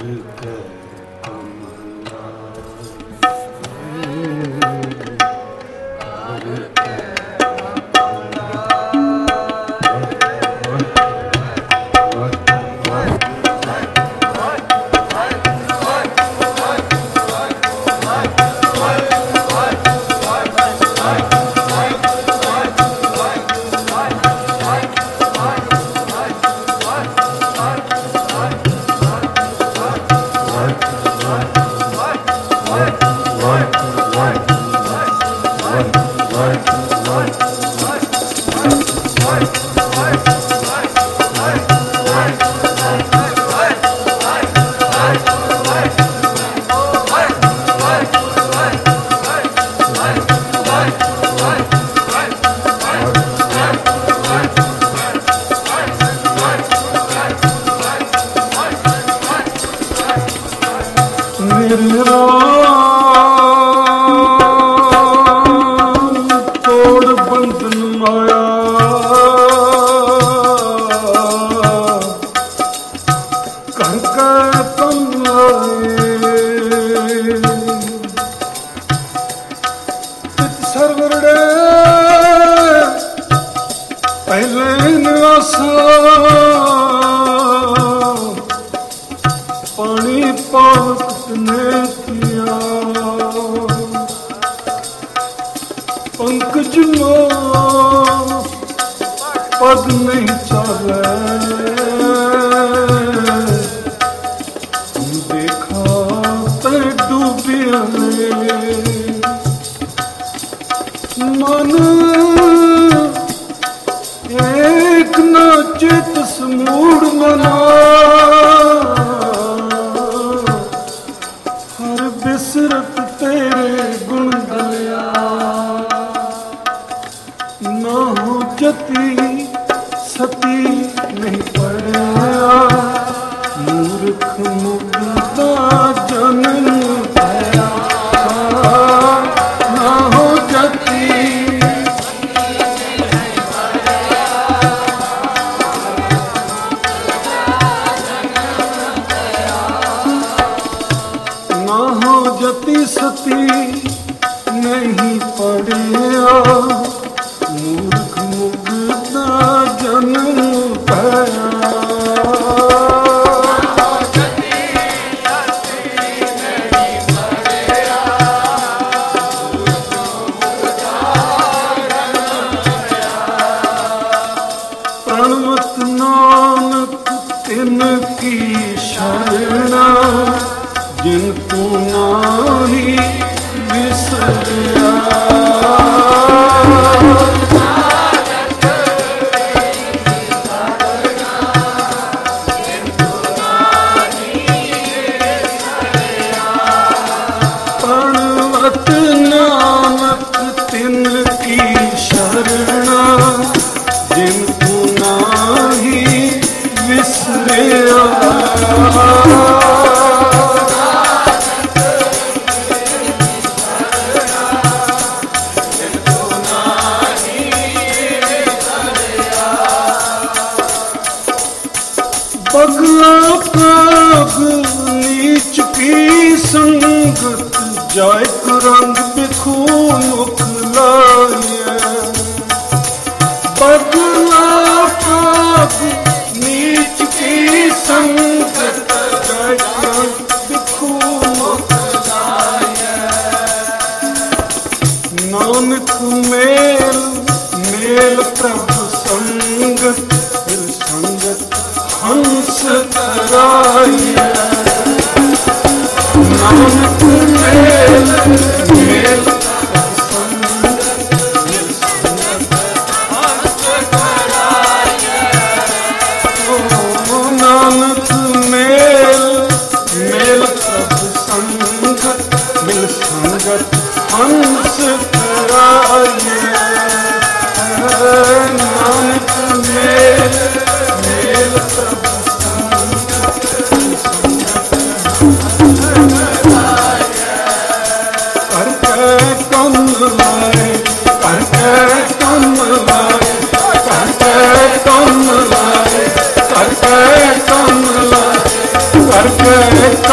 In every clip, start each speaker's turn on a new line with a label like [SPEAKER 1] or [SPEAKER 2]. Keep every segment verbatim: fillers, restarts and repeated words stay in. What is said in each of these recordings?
[SPEAKER 1] Perfect.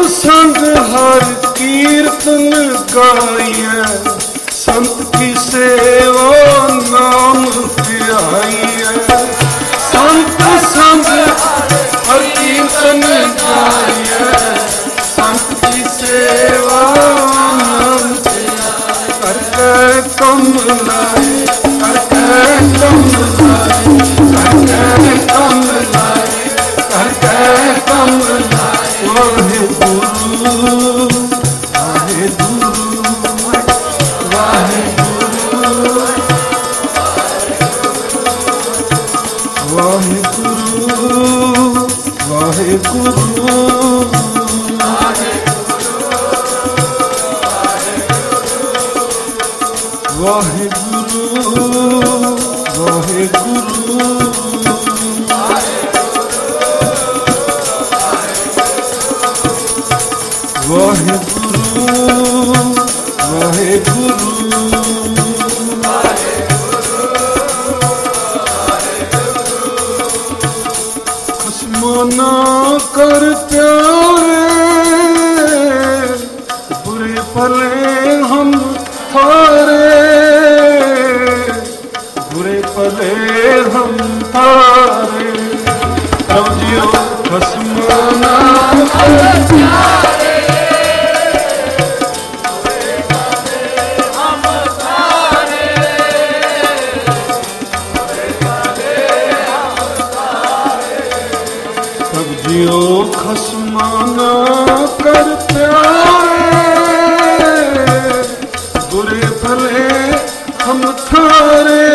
[SPEAKER 1] संग हर कीर्तन गाइए, संत की सेवा नाम ध्याइए। संत संग हर कीर्तन गाइए, संत की सेवा नाम ध्याइए। करके तुम लाए, करके तुम लाए, करके तुम लाए, करके तुम लाए। वाहे गुरु वाहे गुरु वाहे गुरु वाहे गुरु वाहे गुरु वाहे गुरु वाहे गुरु वाहे गुरु वाहे गुरु खसमाना कर प्यारे, बुरे भले हम थारे, बुरे भले हम थारे। तब जियो खसमाना कर प्यारे, जियो खसमाना कर प्यारे, बुरे भले हम थारे,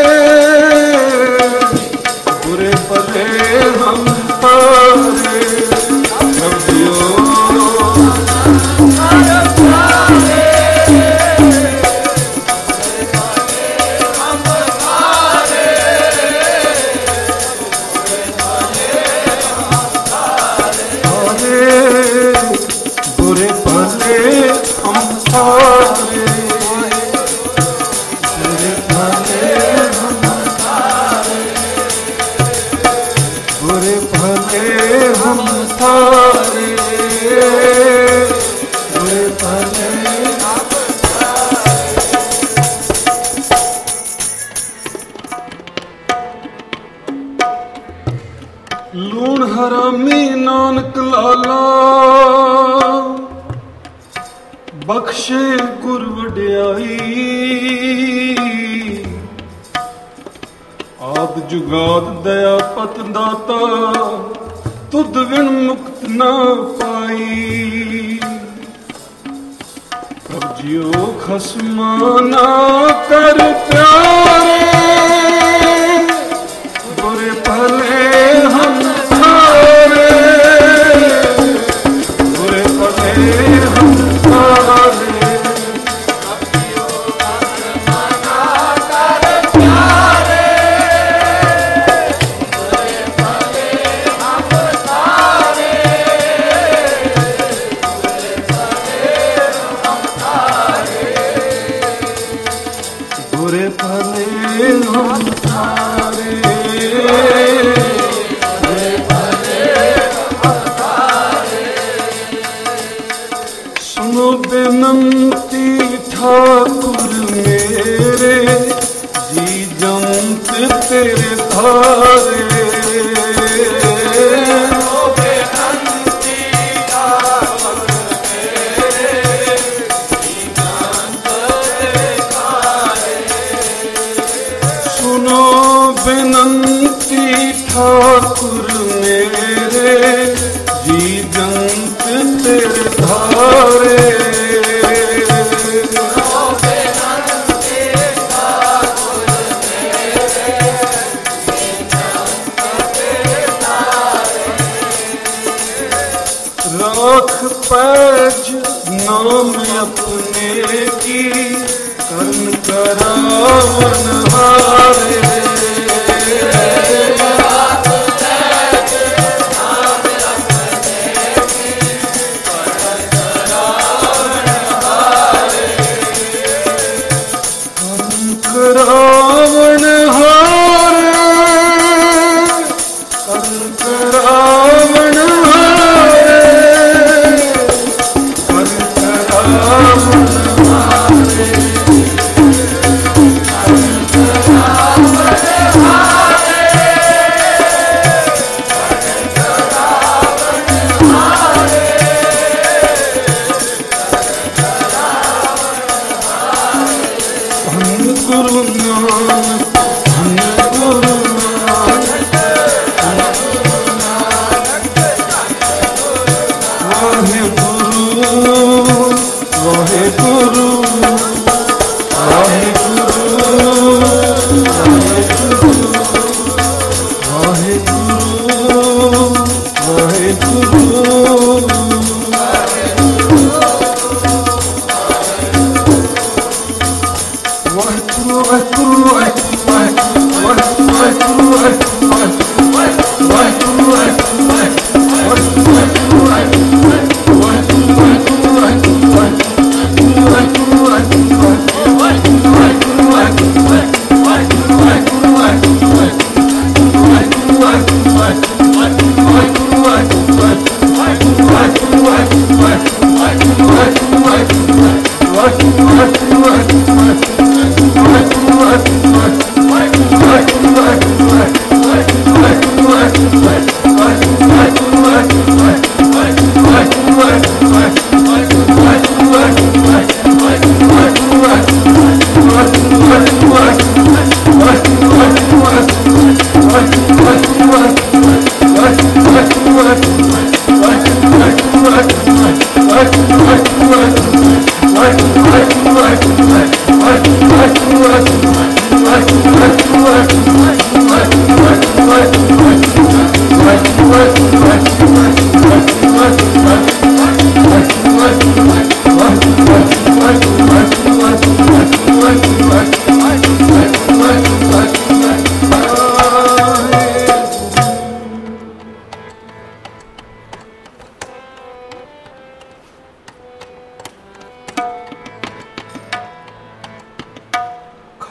[SPEAKER 1] बुरे भले हम थारे। तब जियो लूण हरामी नानक लाला, बख्शे गुर वड्याई। आद जुगाद दया पत दाता, तुद बिन मुक्त ना पाई। अब जियो खसमाना कर प्यारे, बुरे भले हम थारे, बुरे भले हम थारे। बुरे भले हम थारे, बुरे भले हम थारे। सुनो बेनंती ठाकुर मेरे, जी जंत तेरे धारे। बेनंती ठाकुर मेरे, जी जंत तेरे धारे। राख पैज नाम अपने की, कर्ण करावन हारे। रावण हारे, कर्ण रावण हारे।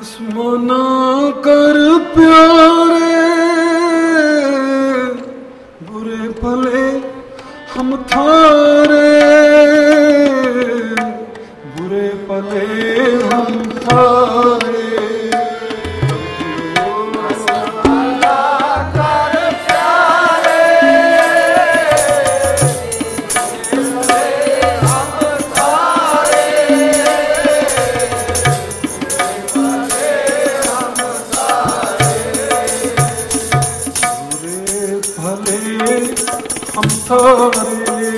[SPEAKER 1] मना कर प्यारे, बुरे भले हम थारे, बुरे भले हम थारे। हम थारे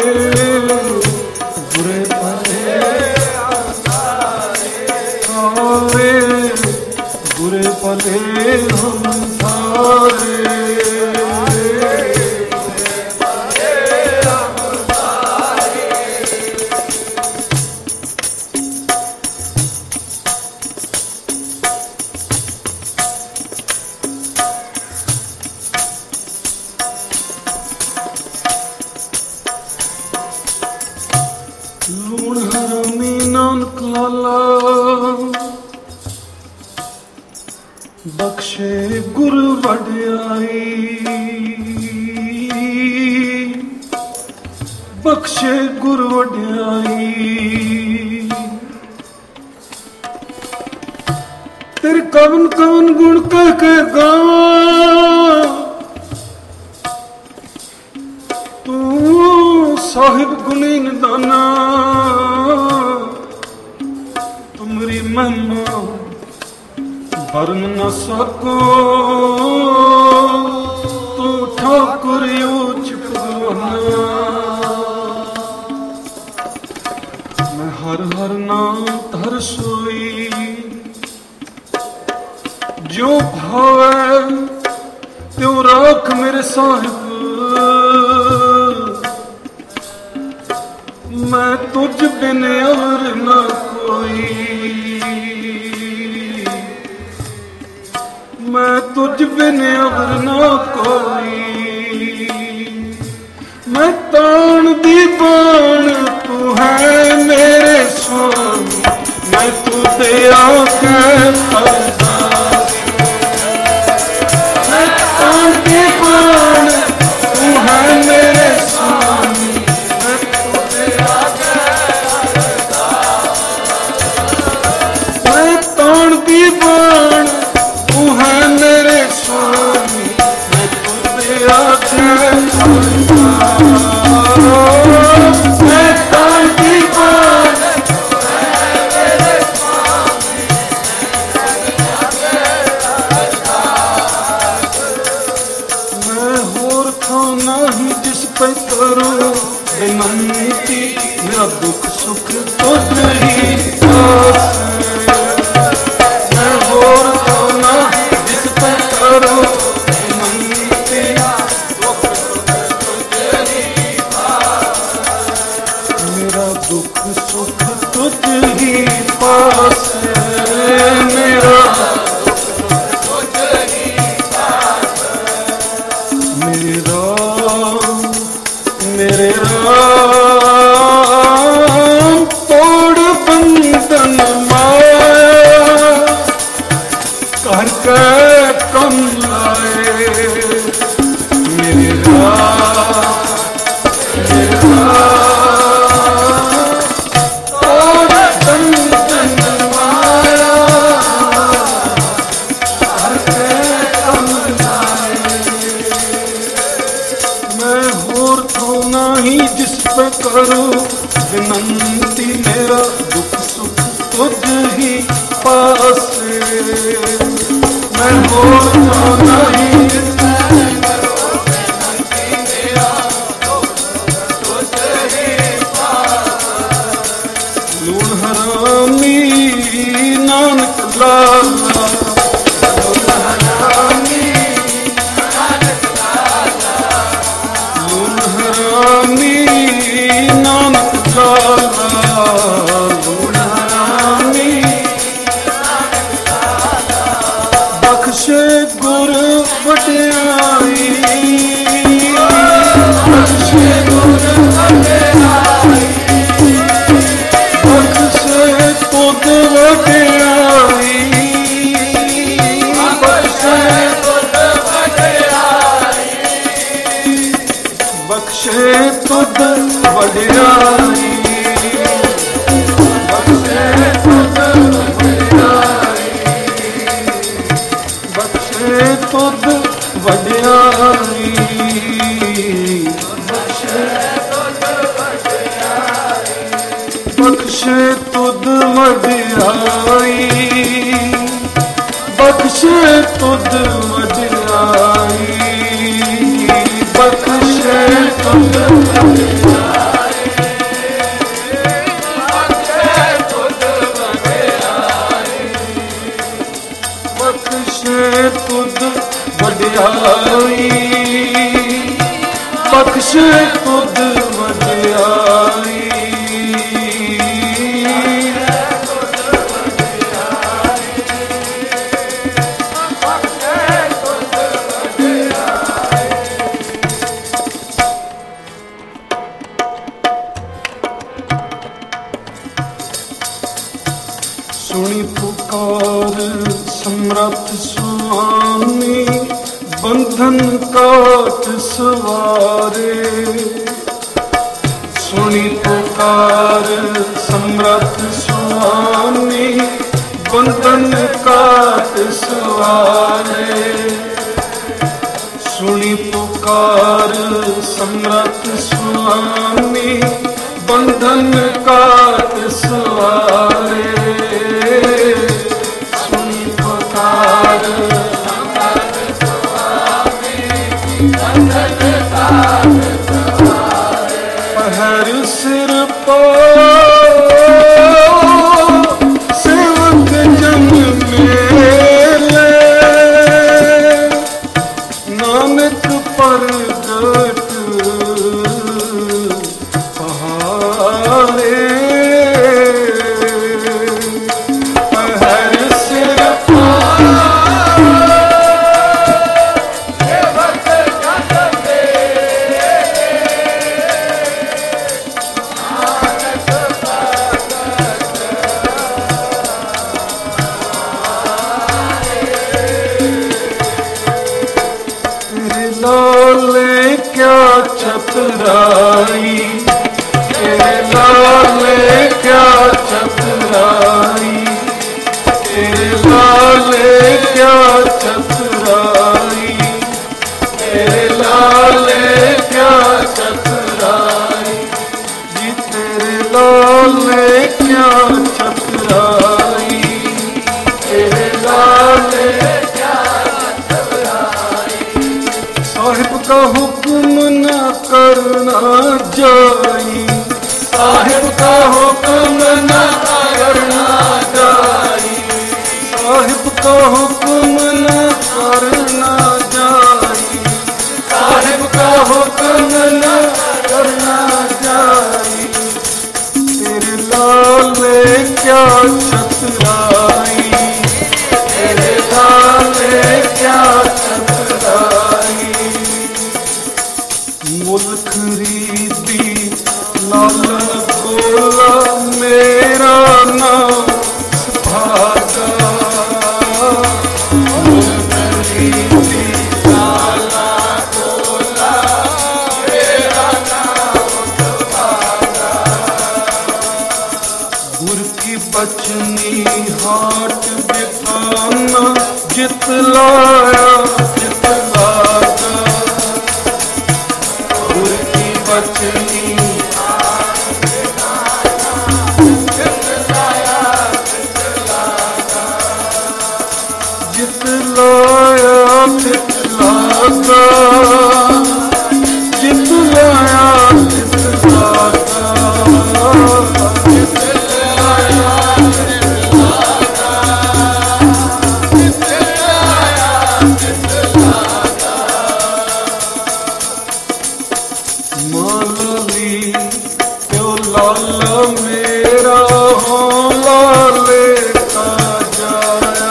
[SPEAKER 1] बुरे भले थारे, बुरे भले हम थारे। लूण हरामी नानक लाला, बख्शे गुर वड्याई, बख्शे गुर वड्याई। तेरे कवन कवन गुण कह के गावां, तू साहिब गुणी निदाना, तुमरी महिमा भरन न सको, तू ठाकुर ऊंच भगवाना। मैं हर हर नाम धर सोई, जो भावे त्यों राख मेरे साहिब। मैं तुझ बिन और न कोई, मैं तुझ बिन और न कोई। मैं तान दी बाण तू है मेरे स्वामी, मैं तुझे आके फलदा। मैं तान दी बाण तू है मेरे स्वामी, बाण तू है मेरे स्वामी, मैं तुझे आके मैं तान की बाण मेरे स्वामी, मैं होर था नहीं जिस पे करूं विनती, मेरा दुख सुख तुझ ही पास। मेरा दुख सुख तुझ ही पास, मेरा तुझ ही पास। मेरा मेरे राम तोड़ बंधन माया, कर के कम लाए। मेरा जिस पे करो विनती, मेरा दुख सुख तुझ ही पास। मैं होर नहीं जिस पे करो विनती, मेरा दुख तुझ ही पास। लूण हरामी नानक लाला, लूण हरामी नानक लाला, लूण हरामी नानक लाला, लूण हरामी नानक लाला। बख्शे गुर बख्शे तुद वडियाई, बख्शे तुद वडियाई, बख्शे तुद वडियाई, बख्शे तुद वडियाई, बख्शे तुद वडियाई, बख्शे तुद वडियाई। सुनी पुकार समरथ स्वामी, बंधन काट सवारे। सुनी पुकार समरथ स्वामी, बंधन काट सवारे। सुनी पुकार समरथ स्वामी, बंधन काट सवारे। सुनी पुकार समरथ स्वामी, बंधन काट सवारे। पहर सिर पर सेवक जन मेले, नानक परगट पहाड़े। पहर सिर पर सेवक जन मेले, नानक परगट तेरे लाले क्या चतुराई, तेरे लाले क्या चतुराई, तेरे लाले क्या चतुराई, तेरे लाले क्या चतुराई, जी तेरे लाले क्या चतुराई, तेरे लाले क्या चतुराई। साहिब का हुक्म न करना जाई, साहिब का हुक्म न करना जाई, साहिब का हुक्म न करना जाई, साहिब का हुक्म न करना जाई। तेरे लाले क्या चतुराई, तेरे लाले क्या चतुराई। मुल खरीदी लालन गोला, मेरा नाम सुभागा। मुल खरीदी लालन गोला, मेरा नाम सुभागा। गुर की बचनी हाट बिठाना, जित लाया जित लागा। गुर की बचनी जित लाया जित लागा, जित लाया जित लागा, जित लाया जित लागा, जित लाया जित लागा। मालली क्यों लाला मेरा हो, लाले का जाया।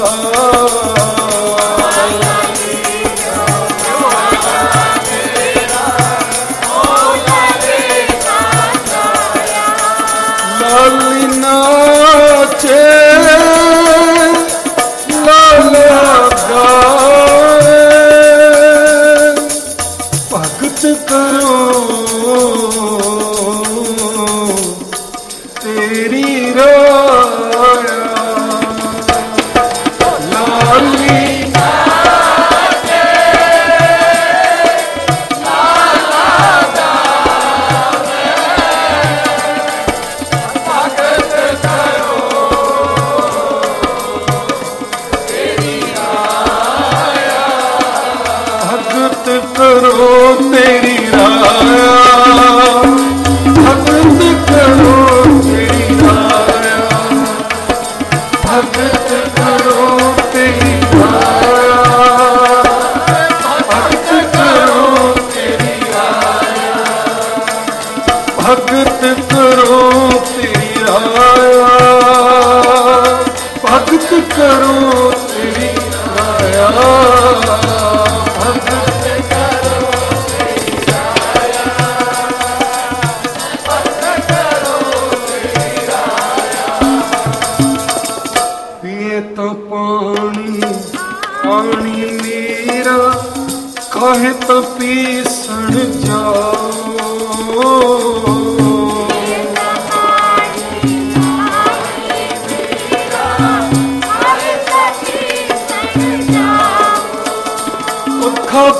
[SPEAKER 1] लाली नाचे लाला गाए, भगत करो तेरी राया। लाली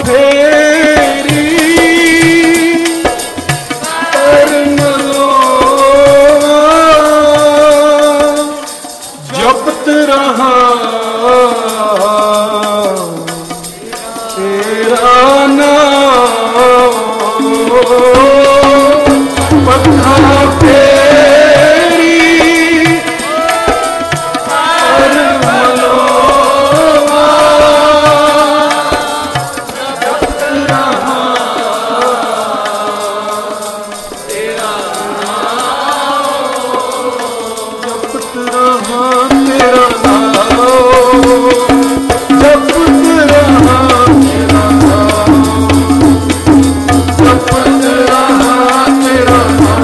[SPEAKER 1] फेरी तरन लो जपत रहा तेरा नाम पथा फेरी तरन लो जपत रहा तेरा नाम जपत रहा तेरा जपत रहा तेरा जपत रहा तेरा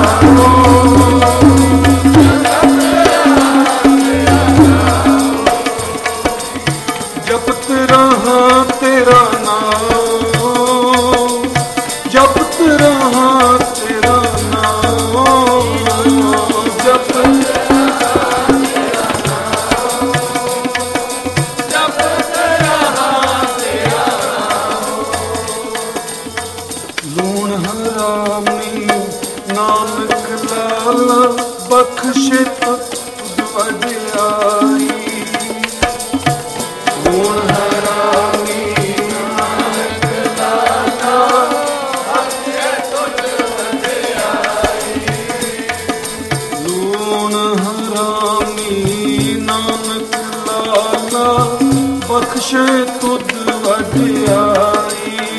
[SPEAKER 1] जपत रहा तेरा नाम जपत रहा तेरा नाम जपत लूण हरामी नानक लाला बख्शे तुझ वडियाई लूण हरामी नानक लाला बख्शे तुझ वडियाई लूण हरामी नानक लाला बख्शे तुझ वडियाई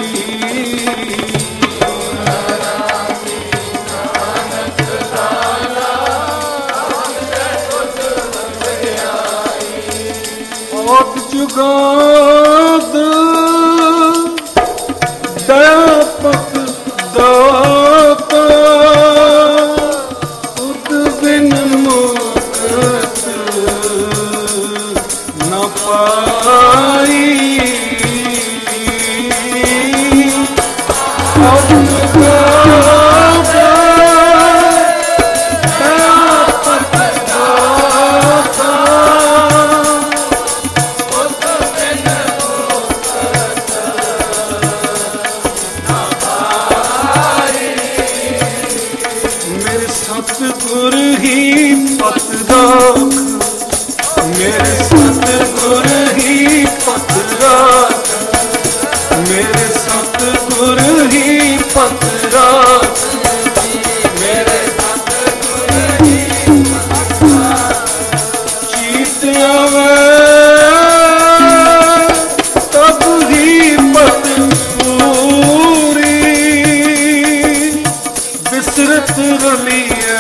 [SPEAKER 1] जुगाद दयापक दाता उद बिन मुक्त न पाई अब जुगाद दयापक दाता सतगुर ही पत राख मेरे सतगुर ही पत राख मेरे सतगुर ही पत राख मेरे सतगुर ही पत राख चीत आवे तब ही पत पूरी बिसरत रली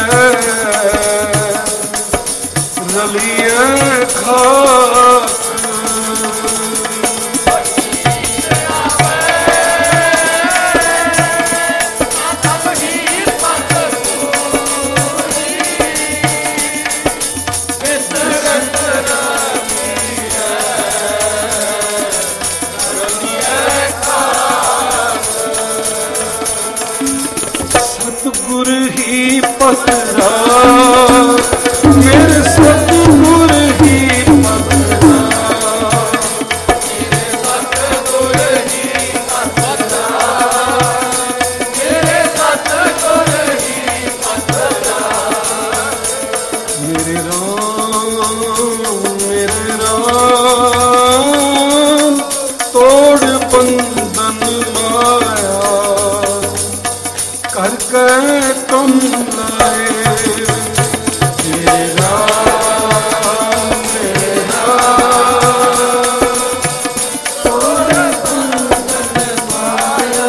[SPEAKER 1] रलिए खाक सतगुर ही पतरा मेरे सतगुर ही पतरा मेरे सतगुर ही पतरा मेरे सतगुर ही पतरा मेरे राम मेरे राम तोड़ बंधन माया करके तुम लाए मेरा मेरा तोड़ बंधन माया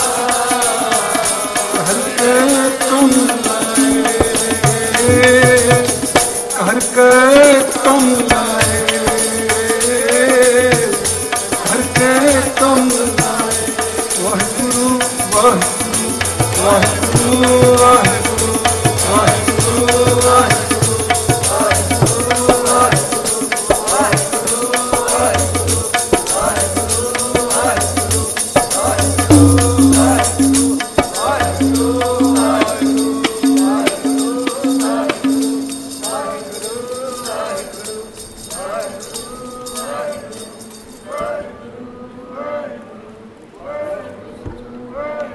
[SPEAKER 1] करके तुम लाए करके तुम